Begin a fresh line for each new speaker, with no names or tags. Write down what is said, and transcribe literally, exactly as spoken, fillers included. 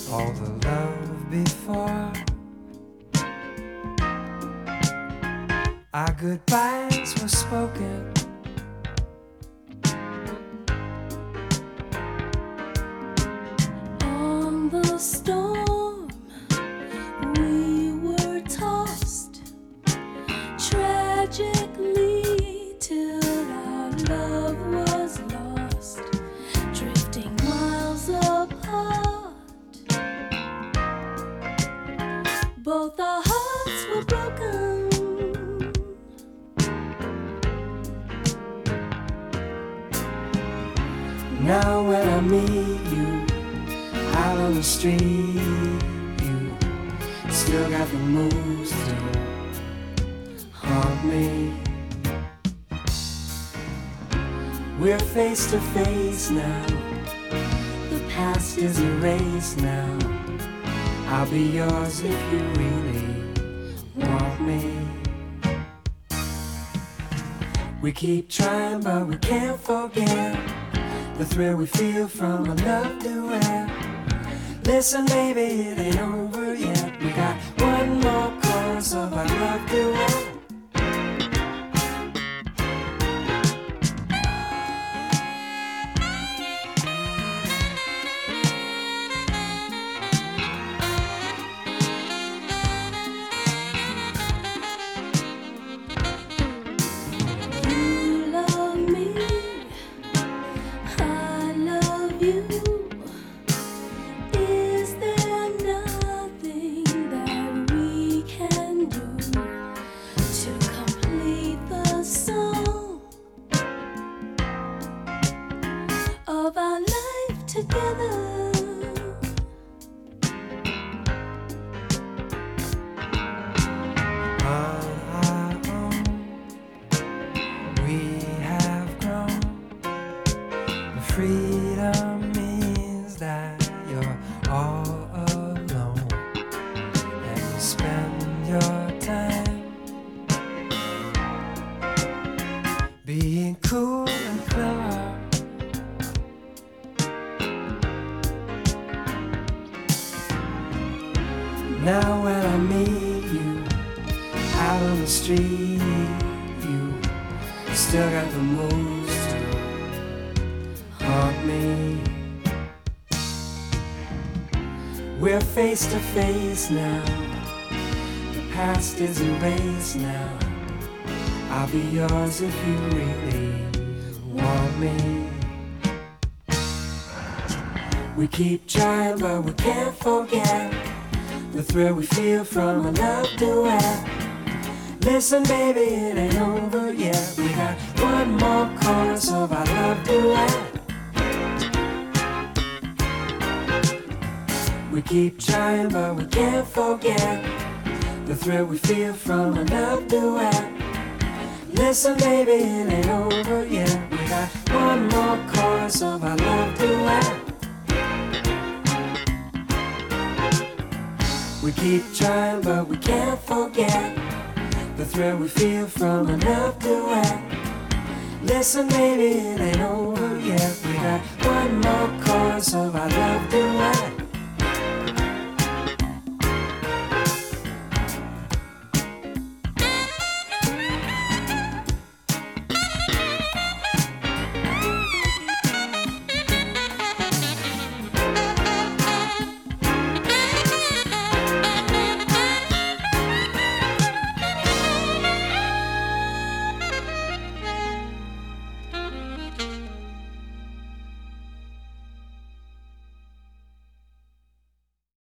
all the love before. Our goodbyes were spoken.
On the storm, we were tossed tragically till our love was lost, drifting miles apart. Both our hearts were broken.
Now when I meet you out on the street, you still got the moves to haunt me. We're face to face now, the past is erased now. I'll be yours if you really want me. We keep trying but we can't forget the thrill we feel from a love duet. Listen baby, it ain't over yet. We got one more chorus of our love duet.
Is there nothing that we can do to complete the song of our life together?
On our own, we have grown. The freedom means that you're all alone, and you spend your time being cool and clever. Now when I meet you out on the street, you still got the moves to haunt me. We're face to face now, the past is erased now. I'll be yours if you really want me. We keep trying but we can't forget the thrill we feel from a love duet. Listen baby, it ain't over yet. We got one more chorus of our love duet. We keep trying but we can't forget the thrill we feel from a love duet. Listen baby, it ain't over yet. We got one more chorus of our love duet. We keep trying but we can't forget the thrill we feel from a love duet. Listen baby, it ain't over yet. We got one more chorus of our love duet.